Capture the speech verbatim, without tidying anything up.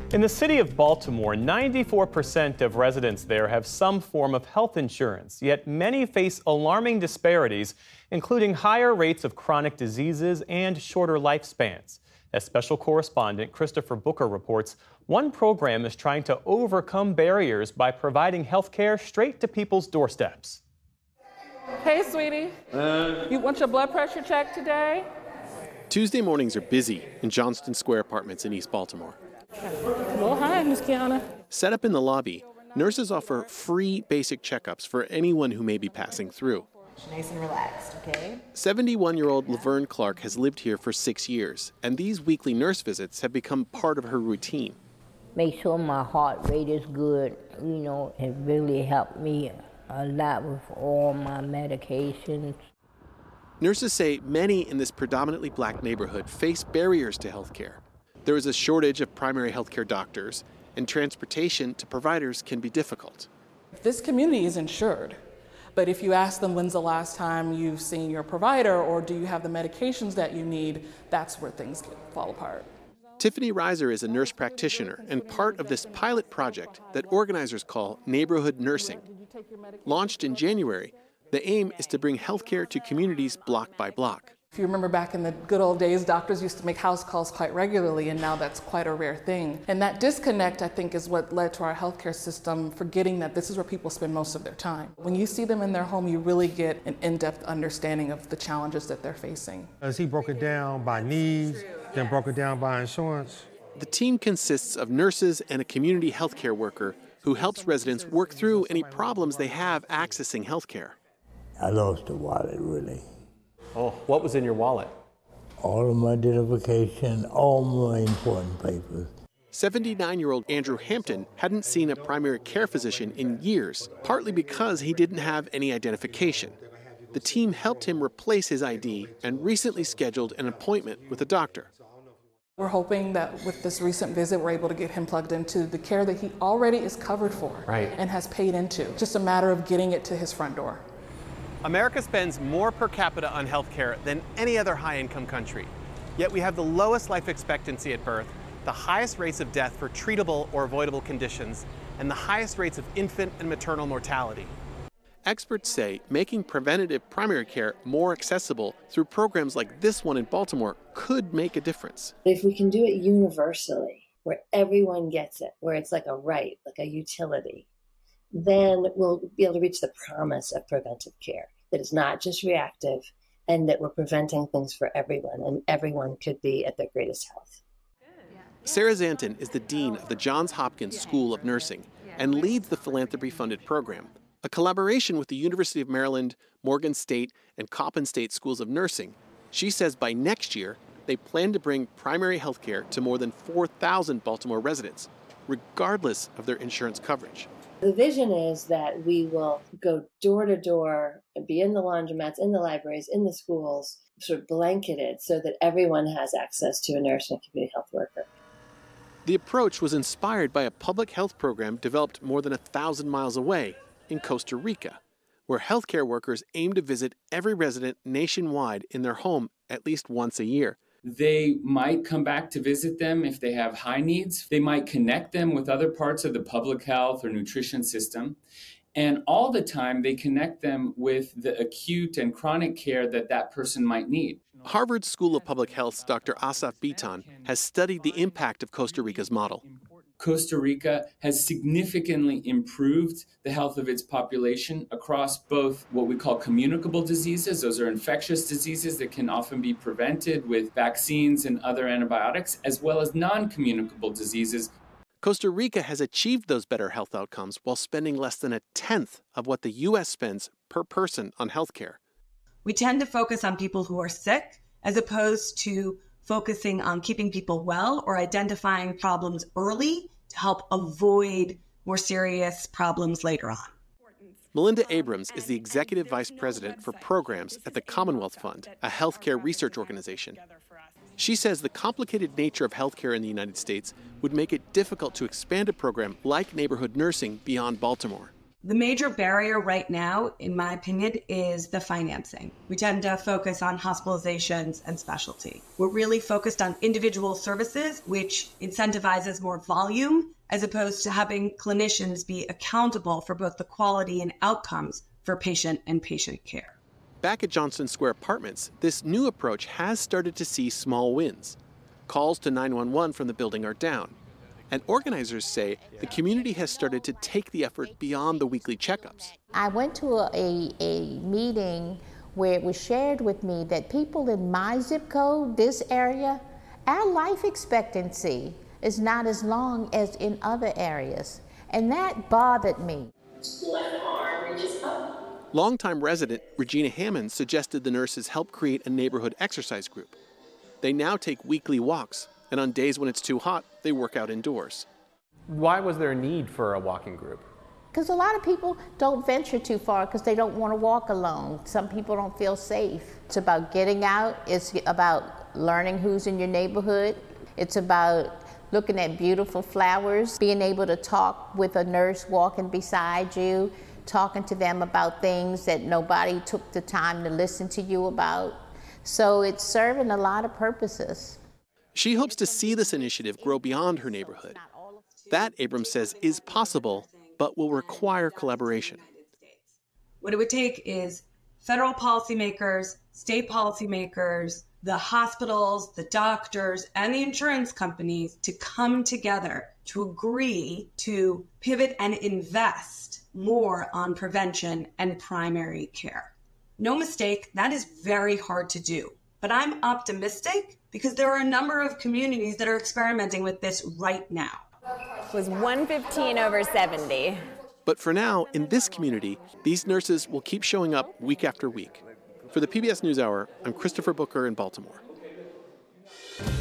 In the city of Baltimore, ninety-four percent of residents there have some form of health insurance, yet many face alarming disparities, including higher rates of chronic diseases and shorter lifespans. As special correspondent Christopher Booker reports, one program is trying to overcome barriers by providing health care straight to people's doorsteps. Hey, sweetie. Uh, you want your blood pressure checked today? Tuesday mornings are busy in Johnston Square Apartments in East Baltimore. Well, hi, Miss Kiana. Set up in the lobby, nurses offer free basic checkups for anyone who may be passing through. Nice and relaxed, okay? seventy-one-year-old Laverne Clark has lived here for six years, and these weekly nurse visits have become part of her routine. Make sure my heart rate is good. You know, it really helped me a lot with all my medications. Nurses say many in this predominantly black neighborhood face barriers to health care. There is a shortage of primary health care doctors, and transportation to providers can be difficult. This community is insured, but if you ask them when's the last time you've seen your provider or do you have the medications that you need, that's where things fall apart. Tiffany Reiser is a nurse practitioner and part of this pilot project that organizers call Neighborhood Nursing. Launched in January, the aim is to bring healthcare to communities block by block. If you remember back in the good old days, doctors used to make house calls quite regularly, and now that's quite a rare thing. And that disconnect, I think, is what led to our healthcare system forgetting that this is where people spend most of their time. When you see them in their home, you really get an in-depth understanding of the challenges that they're facing. As he broke it down by needs, then broke it down by insurance. The team consists of nurses and a community healthcare worker who helps residents work through any problems they have accessing healthcare. I lost the wallet, really. Oh, what was in your wallet? All of my identification, all my important papers. seventy-nine-year-old Andrew Hampton hadn't seen a primary care physician in years, partly because he didn't have any identification. The team helped him replace his I D and recently scheduled an appointment with a doctor. We're hoping that with this recent visit, we're able to get him plugged into the care that he already is covered for right. and has paid into. Just a matter of getting it to his front door. America spends more per capita on healthcare than any other high-income country. Yet we have the lowest life expectancy at birth, the highest rates of death for treatable or avoidable conditions, and the highest rates of infant and maternal mortality. Experts say making preventative primary care more accessible through programs like this one in Baltimore could make a difference. If we can do it universally, where everyone gets it, where it's like a right, like a utility, then we'll be able to reach the promise of preventive care, that it's not just reactive and that we're preventing things for everyone and everyone could be at their greatest health. Sarah Zanton is the dean of the Johns Hopkins School of Nursing and leads the philanthropy-funded program, a collaboration with the University of Maryland, Morgan State, and Coppin State Schools of Nursing. She says by next year, they plan to bring primary health care to more than four thousand Baltimore residents, regardless of their insurance coverage. The vision is that we will go door to door and be in the laundromats, in the libraries, in the schools, sort of blanketed so that everyone has access to a nurse and a community health worker. The approach was inspired by a public health program developed more than a thousand miles away in Costa Rica, where healthcare workers aim to visit every resident nationwide in their home at least once a year. They might come back to visit them if they have high needs. They might connect them with other parts of the public health or nutrition system. And all the time, they connect them with the acute and chronic care that that person might need. Harvard School of Public Health's Doctor Asaf Bitan has studied the impact of Costa Rica's model. Costa Rica has significantly improved the health of its population across both what we call communicable diseases. Those are infectious diseases that can often be prevented with vaccines and other antibiotics, as well as non-communicable diseases. Costa Rica has achieved those better health outcomes while spending less than a tenth of what the U S spends per person on healthcare. We tend to focus on people who are sick as opposed to focusing on keeping people well or identifying problems early to help avoid more serious problems later on. Melinda Abrams is the executive vice president for programs at the Commonwealth Fund, a healthcare research organization. She says the complicated nature of healthcare in the United States would make it difficult to expand a program like neighborhood nursing beyond Baltimore. The major barrier right now, in my opinion, is the financing. We tend to focus on hospitalizations and specialty. We're really focused on individual services, which incentivizes more volume, as opposed to having clinicians be accountable for both the quality and outcomes for patient and patient care. Back at Johnston Square Apartments, this new approach has started to see small wins. Calls to nine one one from the building are down. And organizers say the community has started to take the effort beyond the weekly checkups. I went to a, a, a meeting where it was shared with me that people in my zip code, this area, our life expectancy is not as long as in other areas. And that bothered me. Left arm reaches up. Longtime resident Regina Hammond suggested the nurses help create a neighborhood exercise group. They now take weekly walks, and on days when it's too hot, they work out indoors. Why was there a need for a walking group? Because a lot of people don't venture too far because they don't want to walk alone. Some people don't feel safe. It's about getting out. It's about learning who's in your neighborhood. It's about looking at beautiful flowers, being able to talk with a nurse walking beside you, talking to them about things that nobody took the time to listen to you about. So it's serving a lot of purposes. She hopes to see this initiative grow beyond her neighborhood. That, Abrams says, is possible, but will require collaboration. What it would take is federal policymakers, state policymakers, the hospitals, the doctors, and the insurance companies to come together to agree to pivot and invest more on prevention and primary care. No mistake, that is very hard to do. But I'm optimistic because there are a number of communities that are experimenting with this right now. It was one fifteen over seventy. But for now, in this community, these nurses will keep showing up week after week. For the P B S NewsHour, I'm Christopher Booker in Baltimore.